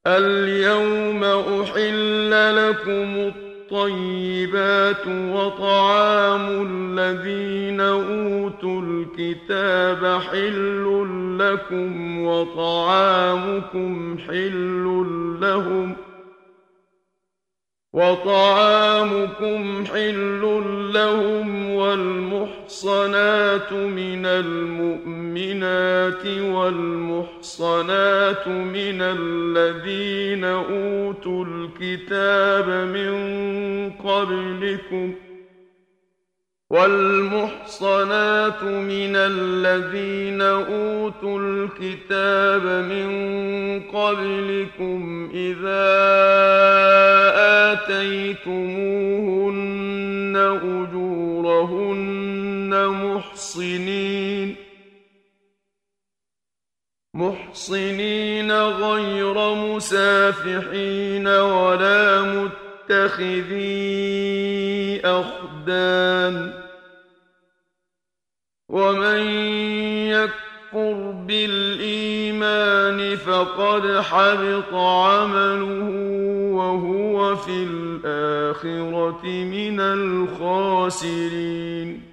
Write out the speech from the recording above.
اليوم أحل لكم الطيبات وطعام الذين أوتوا الكتاب حل لكم وطعامكم حل لهم والمحصنات من المؤمنات والمحصنات من الذين أوتوا الكتاب من قبلكم إذا آتيتموهن أجورهن محصنين غير مسافحين ولا متخذي أخدان ومن يكفر بالإيمان فقد حبط عمله وهو في الآخرة من الخاسرين